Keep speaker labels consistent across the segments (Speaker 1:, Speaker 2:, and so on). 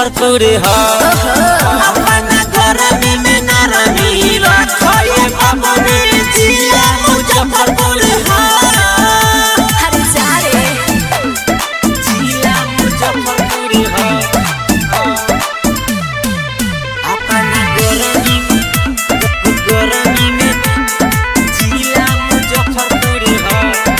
Speaker 1: मुजफ्फरपुर हो अपना गरमी में नरमी रखो ये बाबू जिला मुजफ्फरपुर हो जिला मुजफ्फरपुर हो अपना गरमी में जिला मुजफ्फरपुर हो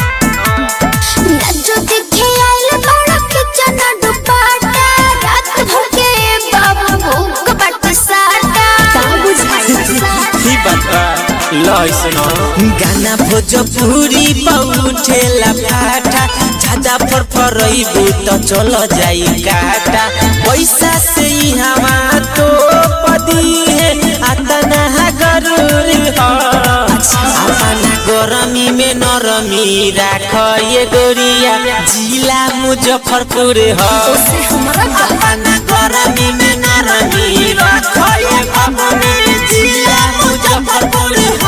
Speaker 1: गाना भोजपुरी पउठेला फाटा ज्यादा फरफरइबू तो चल जाई काटा पैसा से हवा तो पदी है आतना गरूरी हो अपना गरमी में नरमी राख ये गोरिया जिला मुजफ्फरपुर हो अपना गरमी में नरमी राख ये बाबू जिला मुजफ्फरपुर हो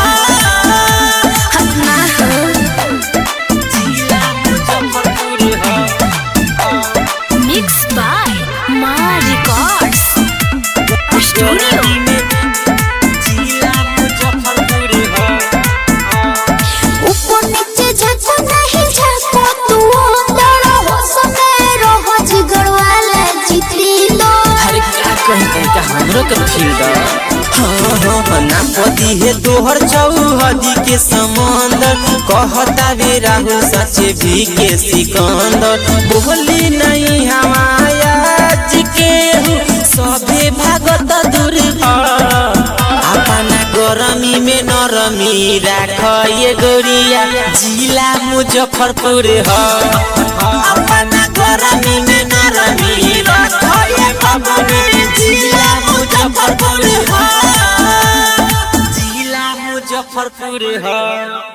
Speaker 1: ना पति है तोहर चौहदी के समंदर कहता वे राहुल सचे भी के सिकंदर बोली नहीं हमाया जी के सभे भागत दूर अपना गरमी में नरमी राख ये गोरिया जिला मुजफ्फरपुर हो अपना गरमी में नरमी राख ये बाबू जिला मुजफ्फरपुर हो जिला मुजफ्फरपुर हो।